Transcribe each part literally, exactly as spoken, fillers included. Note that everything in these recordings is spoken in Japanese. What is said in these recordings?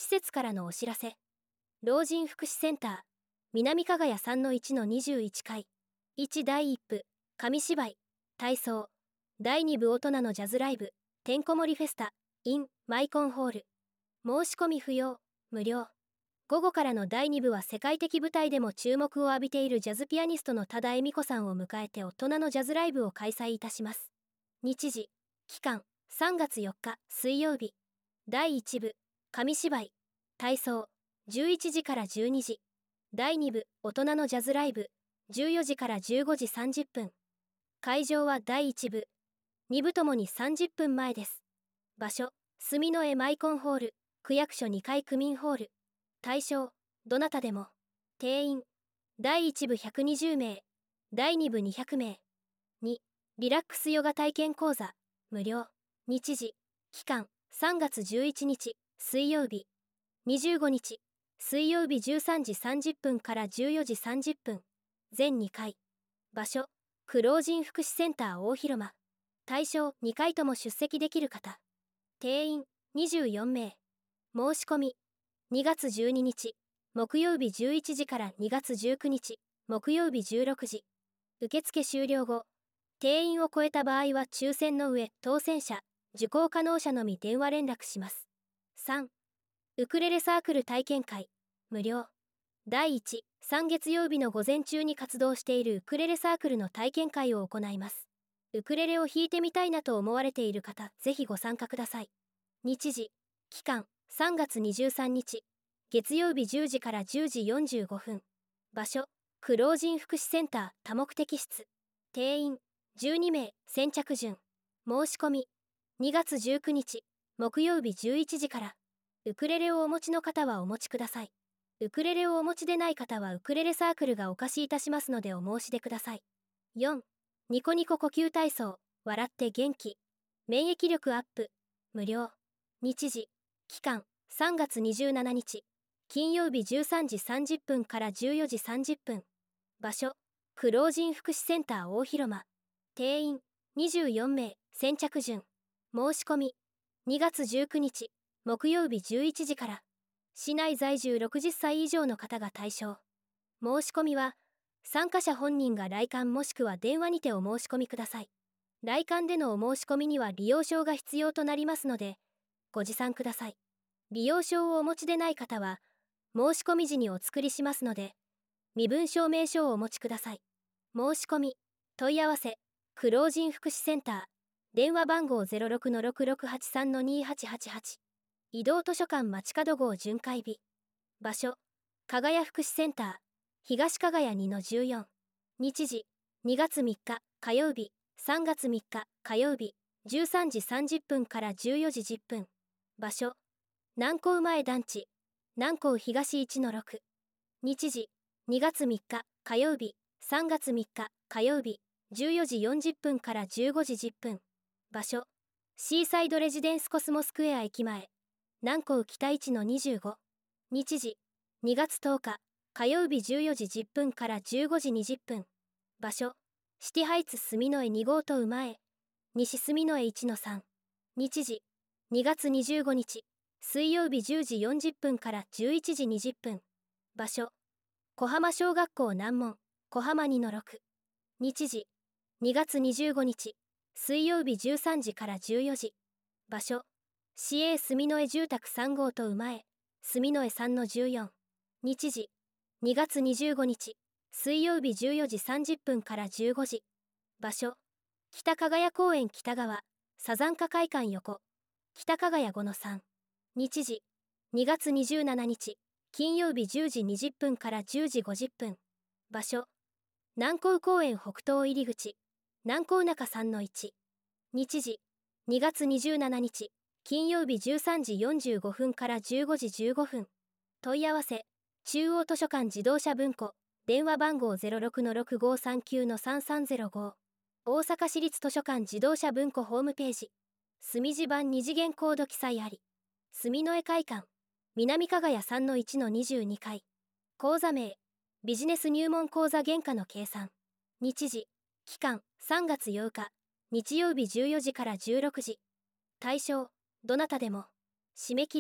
施設からのお知らせ。老人福祉センター南加賀谷 さんのいちのにじゅういち 階いちだいいっ部紙芝居体操だいに部大人のジャズライブてんこ盛りフェスタ in マイコンホール。申し込み不要無料。午後からのだいに部は世界的舞台でも注目を浴びているジャズピアニストの多田恵美子さんを迎えて大人のジャズライブを開催いたします。日時期間さんがつよっか水曜日。だいいち部紙芝居体操じゅういちじからじゅうにじ。だいに部大人のジャズライブじゅうよじからじゅうごじさんじゅっぷん。会場はだいいち部に部ともにさんじゅっぷんまえです。場所住之江マイコンホール区役所にかい区民ホール。対象どなたでも。定員だいいち部ひゃくにじゅうめいだいに部にひゃくめい。にリラックスヨガ体験講座無料。日時期間さんがつじゅういちにち水曜日。にじゅうごにち水曜日じゅうさんじさんじゅっぷんからじゅうよじさんじゅっぷん。全にかい。場所区老人福祉センター大広間。対象にかいとも出席できる方。定員にじゅうよんめい。申し込みにがつじゅうににち木曜日じゅういちじからにがつじゅうくにち木曜日じゅうろくじ。受付終了後定員を超えた場合は抽選の上当選者受講可能者のみ電話連絡します。さんウクレレサークル体験会無料。だいいち、さん月曜日の午前中に活動しているウクレレサークルの体験会を行います。ウクレレを弾いてみたいなと思われている方、ぜひご参加ください。日時期間さんがつにじゅうさんにち月曜日じゅうじからじゅうじよんじゅうごふん。場所区老人福祉センター多目的室。定員じゅうにめい。先着順。申し込みにがつじゅうくにち木曜日じゅういちじから。ウクレレをお持ちの方はお持ちください。ウクレレをお持ちでない方はウクレレサークルがお貸しいたしますのでお申し出ください。よんニコニコ呼吸体操笑って元気免疫力アップ無料。日時期間さんがつにじゅうしちにち金曜日じゅうさんじさんじゅっぷんからじゅうよじさんじゅっぷん。場所区老人福祉センター大広間。定員にじゅうよんめい。先着順。申し込みにがつじゅうくにち木曜日じゅういちじから。市内在住ろくじゅっさい以上の方が対象。申し込みは参加者本人が来館もしくは電話にてお申し込みください。来館でのお申し込みには利用証が必要となりますのでご持参ください。利用証をお持ちでない方は申し込み時にお作りしますので身分証明書をお持ちください。申し込み問い合わせ区老人福祉センター電話番号 ゼロろくのろくろくはちさんのにはちはちはち。移動図書館街角号巡回日。場所加賀谷福祉センター東加賀谷 にのじゅうよん。日時にがつみっか火曜日さんがつみっか火曜日じゅうさんじさんじゅっぷんからじゅうよじじゅっぷん。場所南港前団地南港東いちのろく。日時にがつみっか火曜日さんがつみっか火曜日じゅうよじよんじゅっぷんからじゅうごじじゅっぷん。場所シーサイドレジデンスコスモスクエア駅前南港北いちのにじゅうご。日時にがつとおか火曜日じゅうよじじゅっぷんからじゅうごじにじゅっぷん。場所シティハイツ住之江に号棟前西住之江いちのさん。日時にがつにじゅうごにち水曜日じゅうじよんじゅっぷんからじゅういちじにじゅっぷん。場所小浜小学校南門小浜にのろく。日時にがつにじゅうごにち水曜日じゅうさんじからじゅうよじ。場所市営住之江住宅さん号棟前住之江さんのじゅうよん。日時にがつにじゅうごにち水曜日じゅうよじさんじゅっぷんからじゅうごじ。場所北加賀谷公園北側サザンカ会館横北加賀谷ごのさん。日時にがつにじゅうしちにち金曜日じゅうじにじゅっぷんからじゅうじごじゅっぷん。場所南港公園北東入口南港中さんのいち。日時にがつにじゅうしちにち金曜日じゅうさんじよんじゅうごふんからじゅうごじじゅうごふん。問い合わせ中央図書館自動車文庫電話番号 ゼロろくのろくごさんきゅうのさんさんゼロご。大阪市立図書館自動車文庫ホームページ墨字版二次元コード記載あり。住之江会館南加賀谷 さんのいちのにじゅうに 階。講座名ビジネス入門講座原価の計算。日時期間さんがつようか日曜日じゅうよじからじゅうろくじ。対象どなたでも。締め切り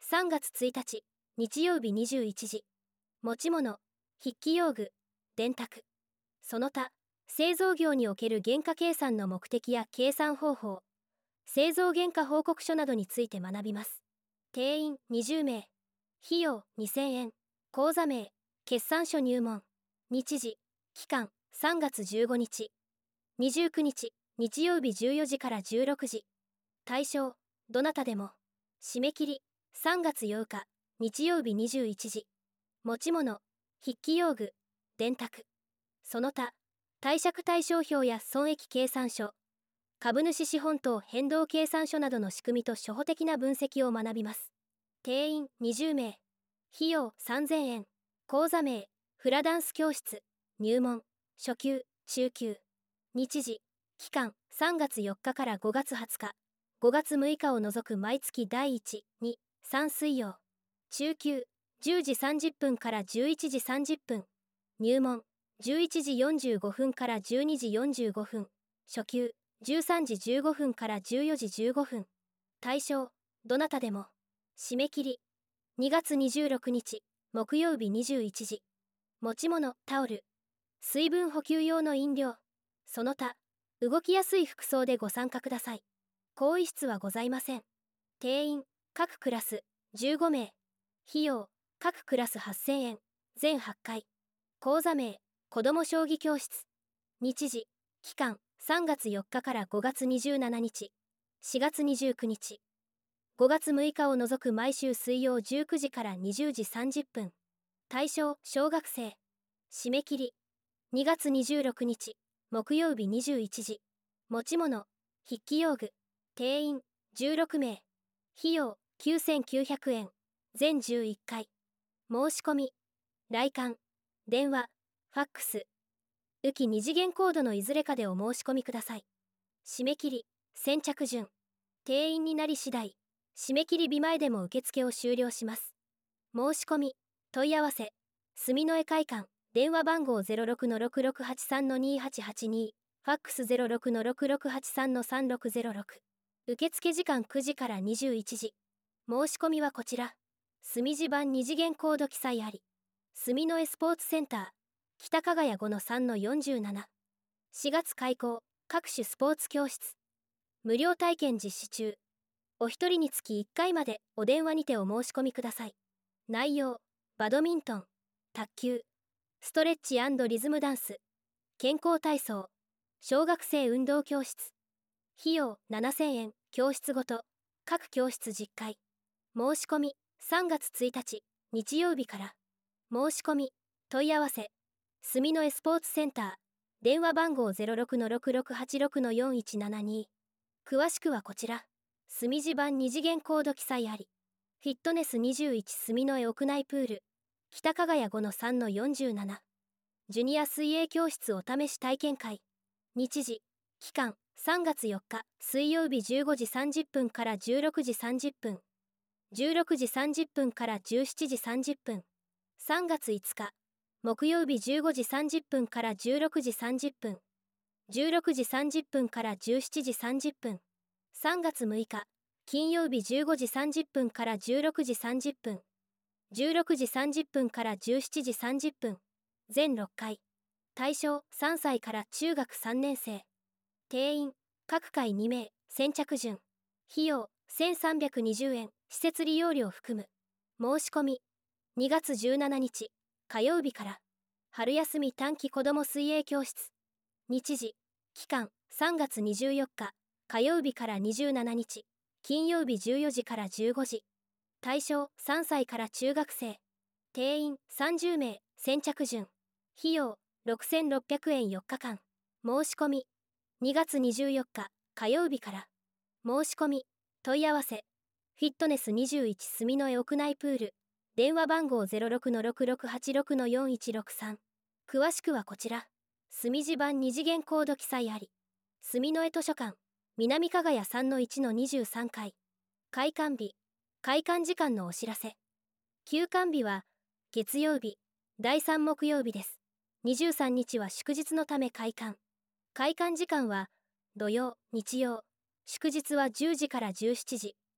さんがつついたち日曜日にじゅういちじ。持ち物、筆記用具、電卓。その他、製造業における原価計算の目的や計算方法、製造原価報告書などについて学びます。定員にじゅうめい。費用にせんえん。口座名、決算書入門。日時、期間さんがつじゅうごにち。にじゅうくにち、日曜日じゅうよじからじゅうろくじ。対象、どなたでも。締め切り、さんがつようか、日曜日にじゅういちじ。持ち物、筆記用具、電卓。その他、貸借対照表や損益計算書、株主資本等変動計算書などの仕組みと初歩的な分析を学びます。定員にじゅうめい。費用さんぜんえん。講座名、フラダンス教室。入門、初級、中級。日時、期間さんがつよっかからごがつはつか。ごがつむいかを除く毎月だいいち、に、さん水曜。中級、じゅうじさんじゅっぷんからじゅういちじさんじゅっぷん。入門、じゅういちじよんじゅうごふんからじゅうにじよんじゅうごふん。初級、じゅうさんじじゅうごふんからじゅうよじじゅうごふん。対象、どなたでも。締め切り、にがつにじゅうろくにち、木曜日にじゅういちじ。持ち物、タオル。水分補給用の飲料。その他、動きやすい服装でご参加ください。更衣室はございません。定員、各クラス、じゅうごめい。費用、各クラスはっせんえん。全はちかい。講座名、子ども将棋教室。日時、期間、さんがつよっかからごがつにじゅうしちにち。しがつにじゅうくにち。ごがつむいかを除く毎週水曜じゅうくじからにじゅうじさんじゅっぷん。対象、小学生。締め切り、にがつにじゅうろくにち、木曜日にじゅういちじ。持ち物、筆記用具。定員、じゅうろくめい。費用、きゅうせんきゅうひゃくえん。全じゅういっかい。申し込み、来館、電話、ファックス、浮き二次元コードのいずれかでお申し込みください。締め切り、先着順。定員になり次第、締め切り日前でも受付を終了します。申し込み、問い合わせ、住之江会館、電話番号 ゼロろくのろくろくはちさんのにはちはちに、ファックス ゼロろくのろくろくはちさんのさんろくゼロろく。受付時間くじからにじゅういちじ。申し込みはこちら。住地版二次元コード記載あり。住之江スポーツセンター、北加賀谷 ごのさんのよんじゅうなな。しがつ開校、各種スポーツ教室。無料体験実施中。お一人につきいっかいまでお電話にてお申し込みください。内容、バドミントン、卓球、ストレッチ&リズムダンス、健康体操、小学生運動教室。費用ななせんえん、教室ごと、各教室じっかい。申し込み、さんがつついたち、日曜日から。申し込み、問い合わせ、住之江スポーツセンター、電話番号 ゼロろくのろくろくはちろくのよんいちななに。詳しくはこちら。住地版二次元コード記載あり。フィットネスにじゅういち住之江屋内プール、北加賀谷 ごのさんのよんじゅうなな。ジュニア水泳教室お試し体験会。日時、期間、さんがつよっか、水曜日じゅうごじさんじゅっぷんからじゅうろくじさんじゅっぷん。じゅうろくじさんじゅっぷんからじゅうしちじさんじゅっぷん。さんがついつか、木曜日じゅうごじさんじゅっぷんからじゅうろくじさんじゅっぷん。じゅうろくじさんじゅっぷんからじゅうしちじさんじゅっぷん。さんがつむいか、金曜日じゅうごじさんじゅっぷんからじゅうろくじさんじゅっぷん。じゅうろくじさんじゅっぷんからじゅうしちじさんじゅっぷん。全ろっかい。対象さんさいから中学さんねんせい。定員、各回にめい、先着順。費用せんさんびゃくにじゅうえん、施設利用料含む。申し込み、にがつじゅうしちにち、火曜日から。春休み短期子ども水泳教室。日時、期間、さんがつにじゅうよっか、火曜日からにじゅうしちにち、金曜日じゅうよじからじゅうごじ。対象さんさいから中学生。定員さんじゅうめい、先着順。費用ろくせんろっぴゃくえんよっかかん。申し込み、にがつにじゅうよっか、火曜日から。申し込み、問い合わせ、フィットネスにじゅういち住之江屋内プール、電話番号 ゼロろくのろくろくはちろくのよんいちろくさん。詳しくはこちら。住地版二次元コード記載あり。住之江図書館、南加賀谷 さんのいちのにじゅうさん 階。開館日、開館時間のお知らせ。休館日は、月曜日、だいさん木曜日です。にじゅうさんにちは祝日のため開館。開館時間は、土曜、日曜、祝日はじゅうじからじゅうしちじ。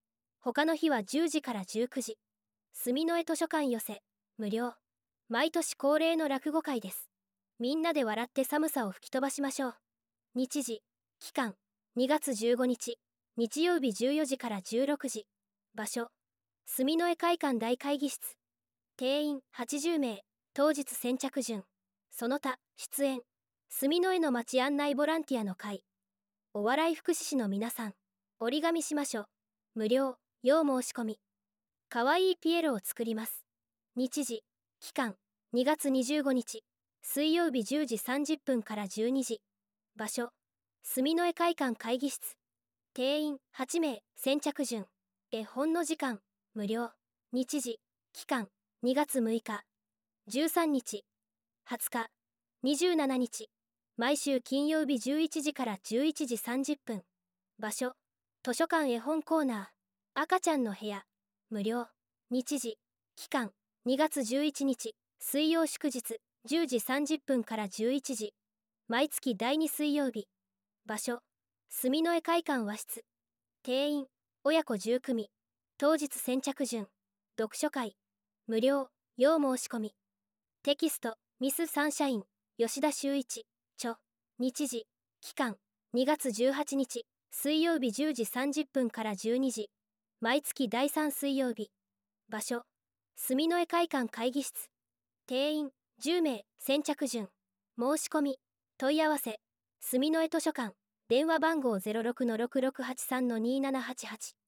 他の日はじゅうじからじゅうくじ。住之江図書館寄せ、無料。毎年恒例の落語会です。みんなで笑って寒さを吹き飛ばしましょう。日時、期間、にがつじゅうごにち、日曜日じゅうよじからじゅうろくじ。場所、住之江会館大会議室。定員はちじゅうめい、当日先着順。その他、出演、住之江の街案内ボランティアの会。お笑い福祉士の皆さん、折り紙しましょう。無料、要申し込み。かわいいピエロを作ります。日時、期間、にがつにじゅうごにち、水曜日じゅうじさんじゅっぷんからじゅうにじ。場所、住之江会館会議室。定員はちめい、先着順。絵本の時間、無料。日時、期間、にがつむいか、じゅうさんにち、はつか、にじゅうしちにち。毎週金曜日じゅういちじからじゅういちじさんじゅっぷん。場所、図書館絵本コーナー。赤ちゃんの部屋、無料。日時、期間、にがつじゅういちにち、水曜祝日、じゅうじさんじゅっぷんからじゅういちじ。毎月だいに水曜日。場所、住之江会館和室。定員、親子じゅうくみ。当日先着順。読書会。無料、要申し込み。テキスト、ミスサンシャイン、吉田修一、著。日時、期間、にがつじゅうはちにち、水曜日じゅうじさんじゅっぷんからじゅうにじ。毎月だいさん水曜日。場所、住之江会館会議室。定員、じゅうめい、先着順。申し込み、問い合わせ、住之江図書館、電話番号 ゼロろくのろくろくはちさんのにーななはちはち。